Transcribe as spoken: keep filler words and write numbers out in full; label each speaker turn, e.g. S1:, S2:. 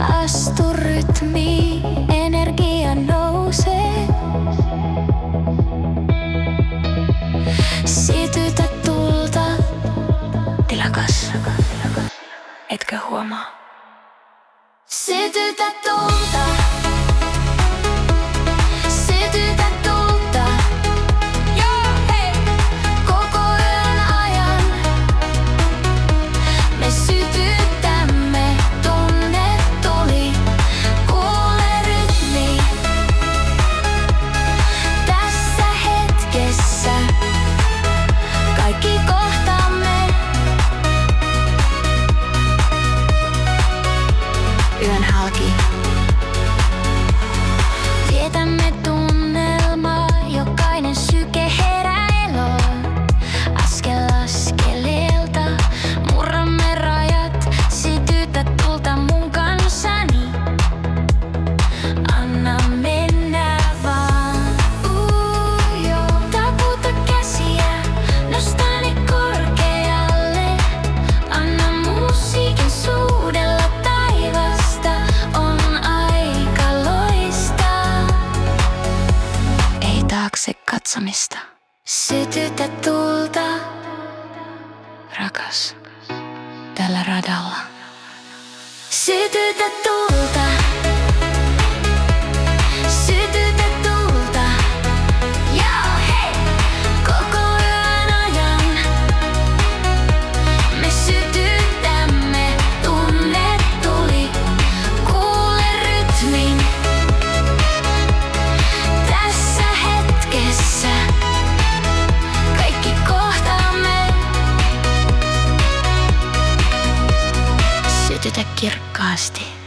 S1: Astu rytmiin, energia nousee. Sytytä tulta, tilakas, etkö huomaa? Sytytä tulta, sytytä tulta, joo hei! Koko yön ajan me sytytämme, tunne tuli, kuule rytmi. Tässä hetkessä kaikki kohtaamme. Yön halki. Vietämme tunnelmaa, jokainen syke herää eloon. Askel askeleelta murramme rajat, sytytä tulta mun kanssani. Anna mennä vaan. Uu, joo. Taputa käsiä, nosta ne korkealle. Anna musiikin suudella taivasta. On aika loistaa, ei taakse katsomista. Sytytä tulta, rakas, tällä radalla. Sytytä tulta, sytytä tulta, joo hei! Koko yön ajan me sytytämme, tunne tuli, kuule rytmin. Tässä hetkessä kaikki kohtaamme. Sytytä kirkkaasti.